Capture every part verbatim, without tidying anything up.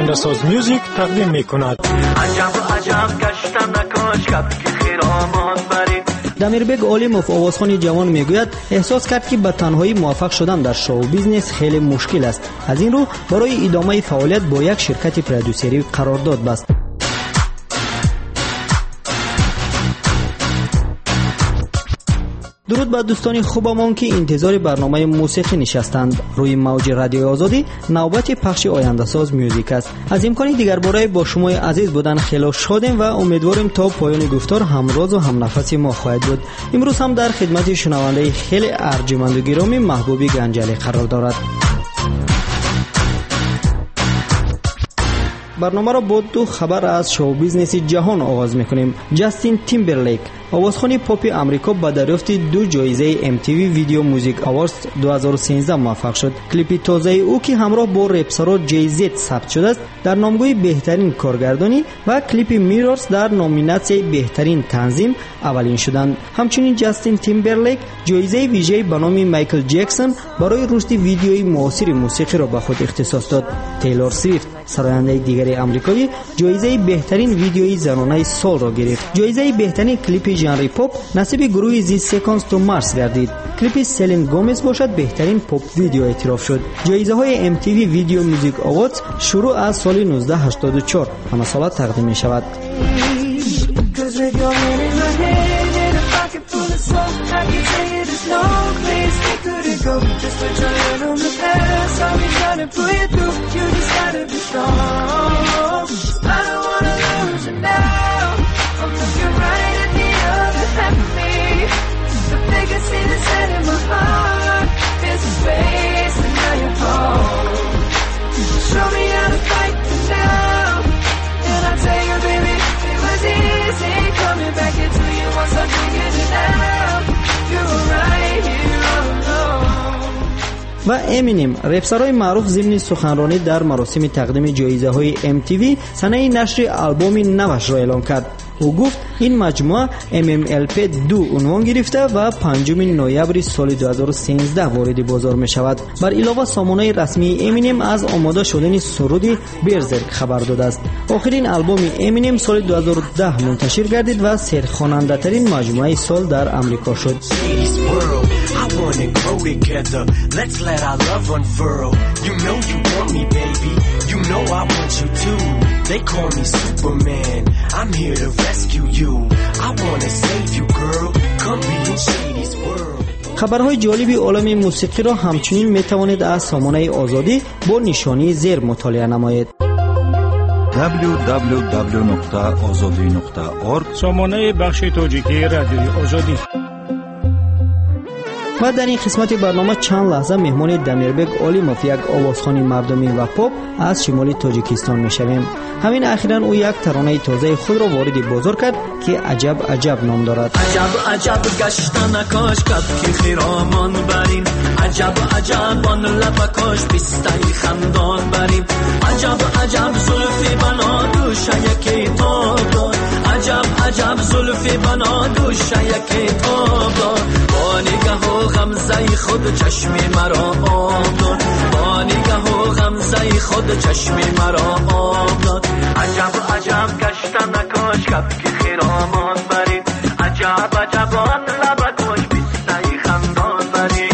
آینده ساز میوزیک تقدیم می کند. عجب عجب گشتم نکاش کب که خیرامان بریم. دمیربگ عالموف آوازخوان جوان میگوید احساس کرد که به تنهایی موفق شدن در شو بیزنس خیلی مشکل است. از این رو برای ادامه فعالیت با یک شرکت پرودوسری قرارداد بست. درود بر دوستان خوبمان که انتظار برنامه موسیقی نشستند. روی موج رادیو آزادی نوبت پخش آینده ساز میوزیک است. از امکان دیگر باره با شما عزیز بودن خیلی شادیم و امیدواریم تا پایان گفتار همراز و همنفس ما خواهد بود. امروز هم در خدمت شنونده خیلی ارجمند و گرامی محبوبی گنجلی قرار دارد. برنامه را با دو خبر از شو بیزنس جهان آغاز میکنیم. جاستین تیمبرلیک آوازخوان پاپ آمریکا با دریافت دو جایزه ام تی وی ویدیو موزیک اواردز دو هزار و سیزده موفق شد. کلیپ تازه او که همراه با رپسرا جی زد ثبت شده است در نامگوی بهترین کارگردانی و کلیپ میرورز در نامیناسیون بهترین تنظیم اولین شدند. همچنین جاستین تیمبرلیک جایزه ویژه به نام مایکل جکسون برای رشد ویدیوی معاصر موسیقی را به خود اختصاص داد. تیلور سویفت سراینده دیگر آمریکایی جایزه بهترین ویدیوی زنانه سال را گرفت. جایزه بهترین کلیپ ژانر پاپ نصیب گروه زی سکانز تو مارس گردید. کلیپ سلین گومز باشد بهترین پاپ ویدیو اعتراف شد. جایزه های ام تی وی ویدیو موزیک اواردز شروع از سال نوزده هشتاد و چهار همه ساله تقدیم می شود. و امینیم رپسرای معروف ضمن سخنرانی در مراسم تقدیم جایزه های ام تی وی سنه نشر آلبوم نوش را اعلام کرد. او گفت این مجموعه ام ام ال پی دو عنوان گرفته و پنجم نوامبر سال دو هزار و سیزده وارد بازار می شود. بر علاوه سامانه رسمی امینیم از آماده شدن سرود برزرک خبر داده است. آخرین آلبوم امینیم سال دو هزار و ده منتشر گردید و سرخواننده ترین مجموعه سال در آمریکا شد. They call me Superman. I'm here to rescue you. I wanna save you, girl. Come be in Shady's world. خبرهای جالبی عالم موسیقی را همچنین میتوانید از سامانه آزادی با نشانی زیر مطالعه نمایید. دبلیو دبلیو دبلیو نقطه آزادی نقطه اورگ سامانه بخش تاجیکی رادیوی آزادی. و در این قسمت برنامه چند لحظه مهمان دمیربگ عالموف یک آوازخوان مردمی و پاپ از شمال تاجیکستان میشویم. همین اخیراً او یک ترانه تازه خود را وارد بازار کرد که عجب عجب نام دارد. عجب عجب گشتن کاش کب که خیرامان بریم. عجب عجب آن لبکاش بیستای خندان بریم. عجب عجب زلفی بنا دوشه یکی تاب دار. عجب عجب زلفی بنا دوشه یکی تاب دار. با نگاه و غمزه خود چشمی مرا آب داد. با نگاه و غمزه خود چشمی مرا آب داد. عجب عجب گشتن نکاش کب که خیرامان بریم. عجب عجب آن لبکاش بیستای خندان بریم.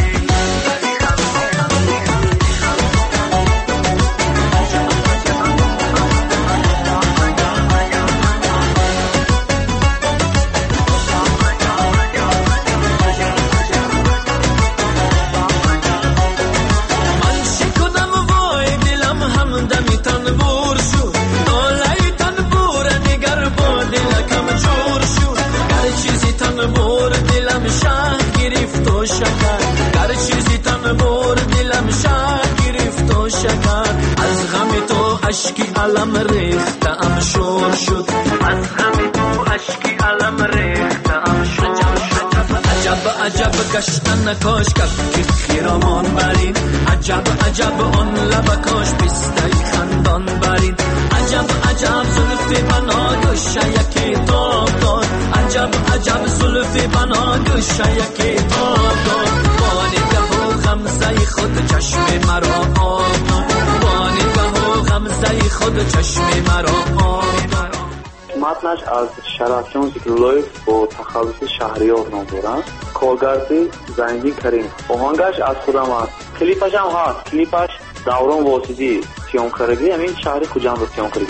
هر چیزی تن بور دلم شد گرفت و شکر. از غم تو اشکی علم ریختم شور شد. از غم تو اشکی علم ریختم شور شد. عجب عجب گشتن کاش کب که خیرامان برین. عجب عجب آن لبکاش بیستای خندان برین. عجب عجب زلفی بنا دوشه یکی تاب داد. عجب عجب زلفی بنا دوشه یکی تاب داد. با نگاه و غمزه خود چشم مرا آب داد. با نگاه و غمزه غمزه خود چشم مرا. متنش از شرافیان ذکرالله با تخلص شهریار نام دارن. کارگردی زنگی کریم. آهنگش از خودم است. کلیپش هم هست. کلیپش دوران واسطی سیام کردگی همین شهر کجام رو سیام کردگی.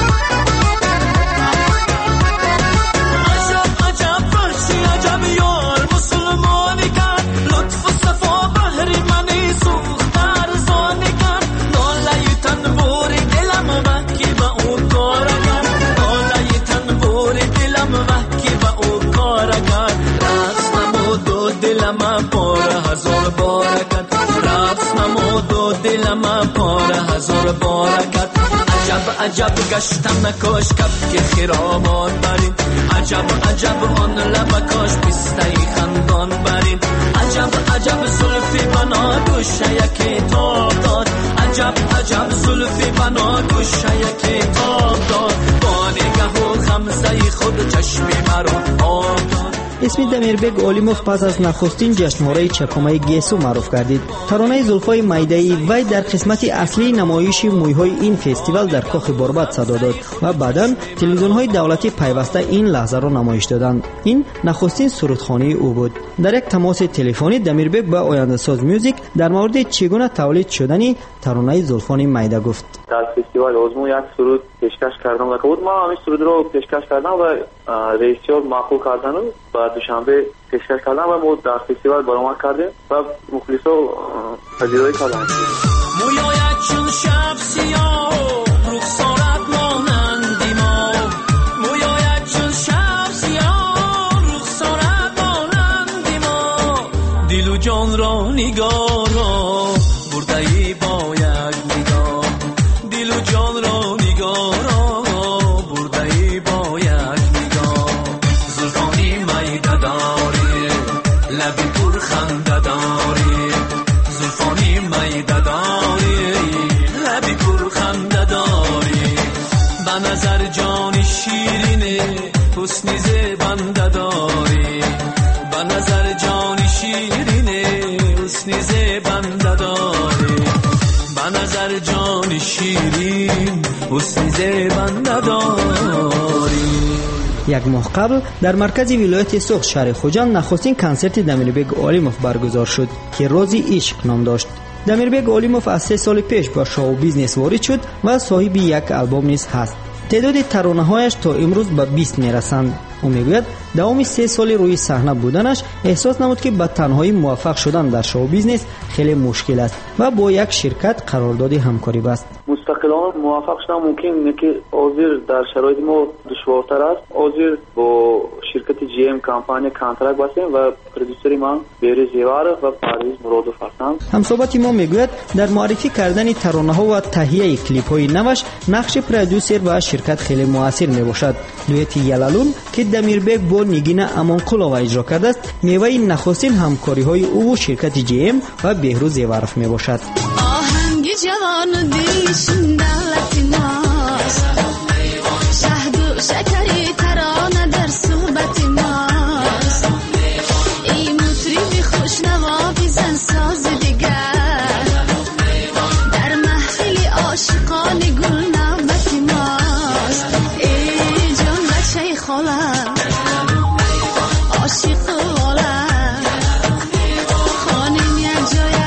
عجب عجب فرشی عجب یار مسلمانی کرد لطف و صفا بحری منی سوخت ارزانی کرد ناله تنبوری دلم وکی با او کار کرد ناله تنبوری دلم وکی با او کار کرد رقص نمود و دلم پاره هزار بارکت رقص نمود و دلم پاره هزار بارکت عجب عجب گشتم نکاش کف که خیرامان بریم عجب عجب آن لبکاش پسته خندان بریم عجب عجب زلفی بنا گوشه یکی تاب داد عجب عجب زلفی بنا گوشه یکی تاب داد با نگه و خمزه خود چشمی مرا آب داد. اسم دمیربگ اولیموف پس از نخستین جشنواره چکمه گیسو معروف گردید. ترانه زلفای میده‌ای وی در قسمت اصلی نمایش مویهای این فستیوال در کاخ برباد صدا داد و بعداً تلویزیون‌های دولتی پیوسته این لحظه را نمایش دادند. این نخستین سرودخوانی او بود. در یک تماس تلفنی دمیربگ با آینده‌ساز میوزیک در مورد چگونه تولید شدن ترانه زلفان میده گفت. در فستیوال آزمو یک سرود پیشکش کردم و بود ما همین سرود رو پیشکش کردم و رئیسیار معقول کردن و دوشنبه پیشکش کردم و ما در فستیوال برآمد کردیم و مخلصا پذیرایی کردن. مویایت چون شب سیاه رخسارت مانندی ما مویایت چون شب سیاه رخسارت مانندی ما دل و جان را نگاه را برده ای با یک نگاه دل و جان را نگاه را برده ای با یک نگاه زلفانی میده داری لبی پر خنده داری زلفانی میده داری لبی پر خنده داری به نظر جان شیرینه حسن زبنده داری به نظر جان شیرینه حسن زبنده داری به نظر جان شیرین حسن زبنده داری. یک ماه قبل در مرکز ولایت سوخت شهر خوجند نخستین کنسرت دمیربگ اولیموف برگزار شد که رازی عشق نام داشت. دمیربگ اولیموف از سه سال پیش با شو بیزنس وارد شد و صاحب یک آلبوم نیز هست. تعداد ترانه‌هایش تا امروز به بیست میرسند. او میگوید دوام سه سال روی صحنه بودنش احساس نمود که به تنهایی موفق شدن در شو بیزنس خیلی مشکل است و با یک شرکت قرارداد همکاری بست. مستقلانه موفق شدن ممکن نه که حاضر در شرایط ما دشوارتر است. حاضر با شرکت جی ام کمپانی کانترکت بستیم و پرودوسر من بیری زیوار و پرویز مرادوف هستند. همصحبت ما میگوید در معرفی کردن ترانه‌ها و تهیه کلیپ‌های نوش نقش پرودوسر و شرکت خیلی موثر میباشد. دویت یلالون که دمیربگ با نگین امانقلووا اجرا کرده است میوه نخستین همکاری‌های او و شرکت جی ام و بهروز زیوارف میباشد. آهنگ جوان دیشون دلتی ماست شهد و شکری ترانه در صحبت ماست این مطربی خوشنوا بیزن ساز دیگر در محفل عاشقان گل نوبت ماست ای جان بچه خاله عاشق واله خانم یک جایه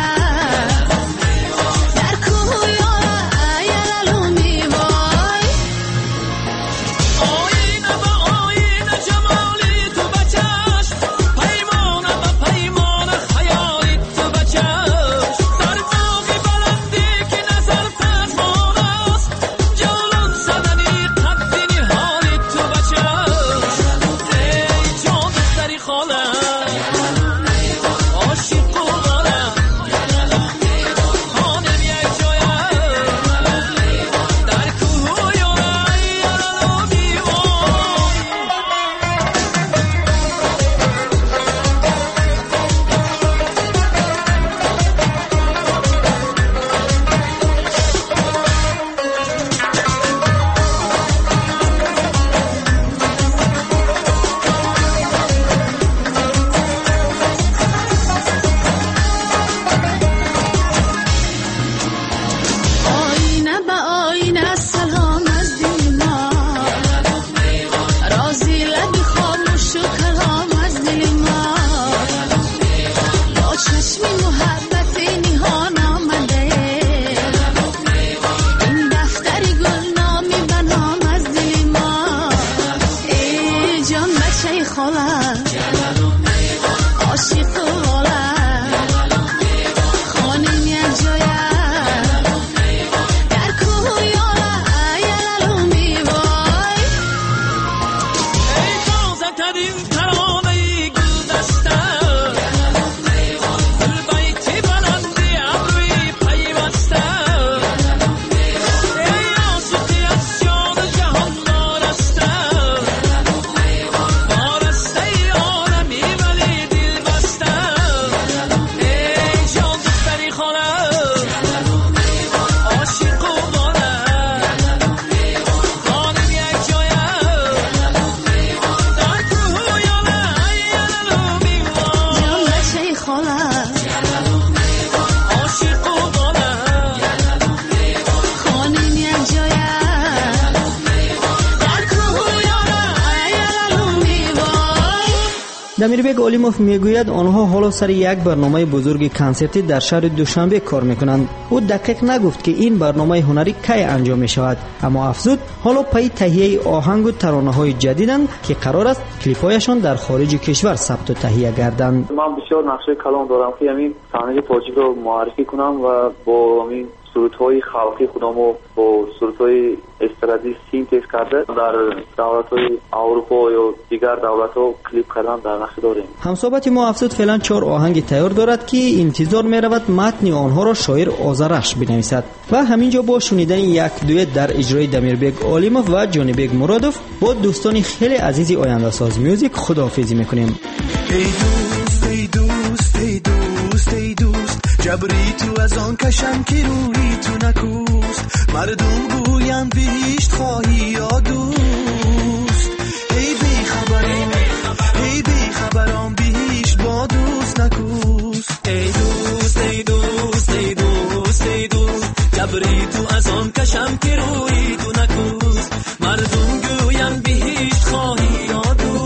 دمیربگ اولیموف میگوید آنها حالا سر یک برنامه بزرگ کنسرتی در شهر دوشنبه کار میکنند. او دقیق نگفت که این برنامه هنری کی انجام می شود، اما افزود حالا پای تهیه آهنگ و ترانه های جدیدند که قرار است کلیپایشان در خارج کشور ثبت و تهیه گردند. من بسیار نقشه کلام دارم که همین صحنه تاجیک رو معرفی کنم و با همین سرودهای خلقی خودمو با سرودهای استرادی سینتز کرده در دولت‌های اروپا یا دیگر دولت‌ها کلیپ کردن در نقشه داریم. همصحبت ما افزود فعلا چهار آهنگ تیار دارد که انتظار می‌رود متن آنها را شاعر آذرخش بنویسد و همینجا با شنیدن یک دوئت در اجرای دمیربگ اولیموف و جانیبگ مرادوف با دوستان خیلی عزیزی آینده ساز میوزیک خداحافظی می‌کنیم. ای دوست ای دوست ای دوست ای دوست جبری تو از آن کشم که روی تو نکوست مردم گویم بهشت خواهی یا دوست ای بی خبران ای بی خبران بهشت با دوست نکوست ای دوست ای دوست ای دوست ای دوست جبری تو از آن کشم که روی تو نکوست مردم گویم بهشت خواهی یا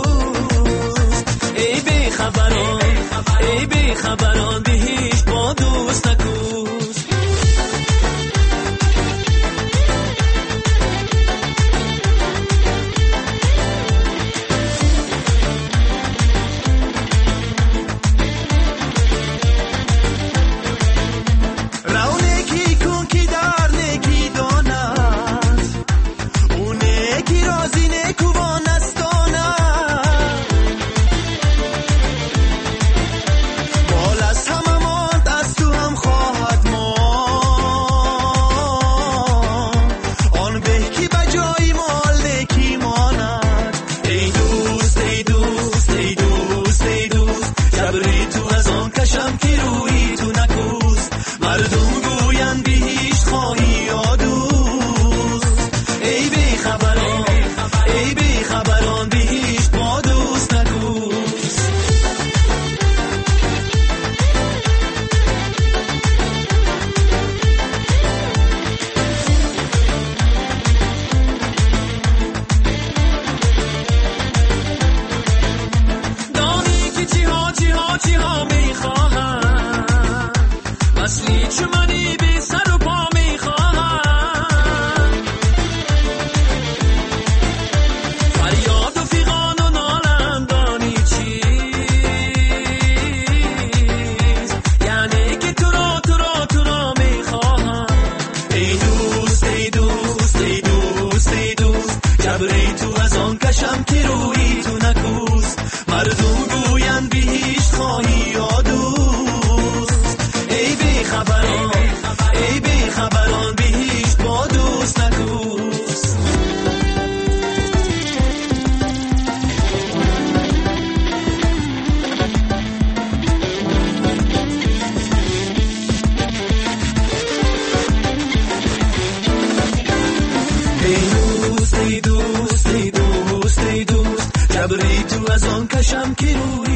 دوست ای بی خبران ای بی خبران بهشت با دوست نکوست. جبری تو از آن کشم که روی